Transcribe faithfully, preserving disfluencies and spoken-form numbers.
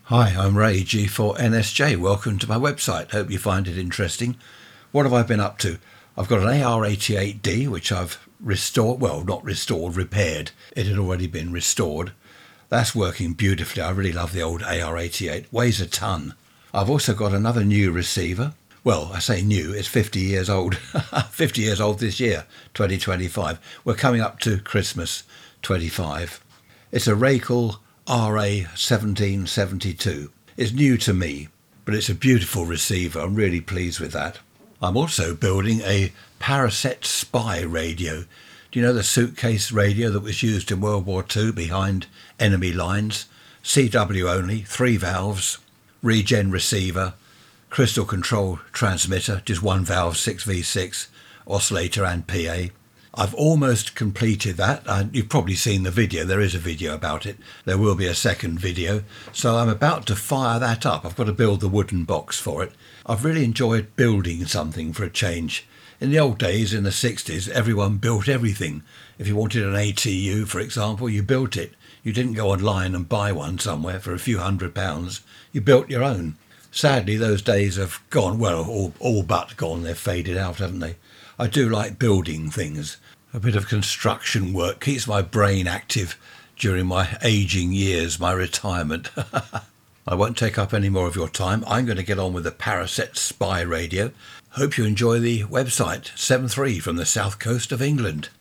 Hi, I'm Ray G four N S J. Welcome to my website. Hope you find it interesting. What have I been up to? I've got an A R eighty-eight D which I've restored, well not restored, repaired. It had already been restored. That's working beautifully. I really love the old A R eighty-eight. Weighs a ton. I've also got another new receiver. Well, I say new, it's fifty years old. fifty years old this year, twenty twenty-five. We're coming up to Christmas twenty-five. It's a Racal R A seventeen seventy-two. It's new to me, but it's a beautiful receiver. I'm really pleased with that. I'm also building a Paraset Spy radio. Do you know the suitcase radio that was used in World War Two behind enemy lines? C W only, three valves, regen receiver, crystal control transmitter, just one valve, six V six, oscillator and P A. I've almost completed that. Uh, you've probably seen the video. There is a video about it. There will be a second video. So I'm about to fire that up. I've got to build the wooden box for it. I've really enjoyed building something for a change. In the old days, in the sixties, everyone built everything. If you wanted an A T U, for example, you built it. You didn't go online and buy one somewhere for a few hundred pounds. You built your own. Sadly, those days have gone, well, all, all but gone. They've faded out, haven't they? I do like building things. A bit of construction work keeps my brain active during my ageing years, my retirement. I won't take up any more of your time. I'm going to get on with the Paraset Spy radio. Hope you enjoy the website, seven three from the south coast of England.